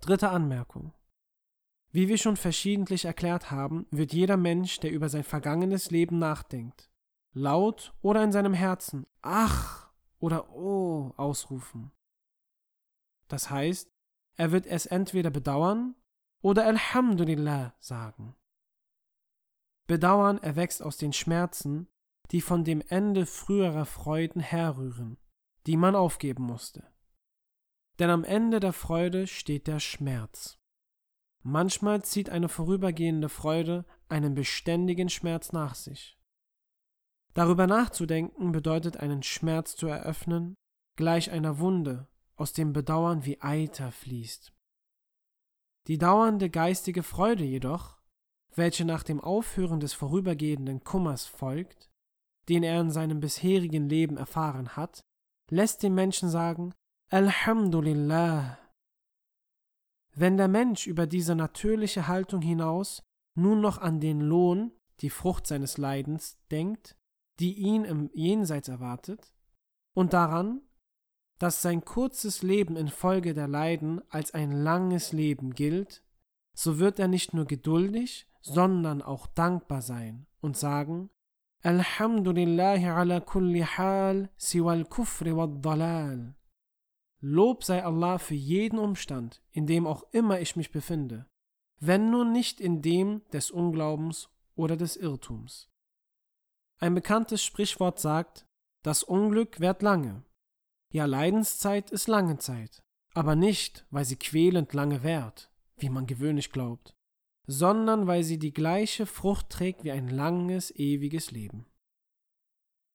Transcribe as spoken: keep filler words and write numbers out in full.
Dritte Anmerkung. Wie wir schon verschiedentlich erklärt haben, wird jeder Mensch, der über sein vergangenes Leben nachdenkt, laut oder in seinem Herzen ach oder oh ausrufen. Das heißt, er wird es entweder bedauern oder Alhamdulillah sagen. Bedauern erwächst aus den Schmerzen, die von dem Ende früherer Freuden herrühren, die man aufgeben musste. Denn am Ende der Freude steht der Schmerz. Manchmal zieht eine vorübergehende Freude einen beständigen Schmerz nach sich. Darüber nachzudenken bedeutet einen Schmerz zu eröffnen, gleich einer Wunde, aus dem Bedauern wie Eiter fließt. Die dauernde geistige Freude jedoch, welche nach dem Aufhören des vorübergehenden Kummers folgt, den er in seinem bisherigen Leben erfahren hat, lässt den Menschen sagen, Alhamdulillah. Wenn der Mensch über diese natürliche Haltung hinaus nun noch an den Lohn, die Frucht seines Leidens, denkt, die ihn im Jenseits erwartet, und daran, dass sein kurzes Leben infolge der Leiden als ein langes Leben gilt, so wird er nicht nur geduldig, sondern auch dankbar sein und sagen, Alhamdulillahi ala kulli hal siwal kufri wad dalal. Lob sei Allah für jeden Umstand, in dem auch immer ich mich befinde, wenn nur nicht in dem des Unglaubens oder des Irrtums. Ein bekanntes Sprichwort sagt, das Unglück währt lange. Ja, Leidenszeit ist lange Zeit, aber nicht, weil sie quälend lange währt, wie man gewöhnlich glaubt, sondern weil sie die gleiche Frucht trägt wie ein langes, ewiges Leben.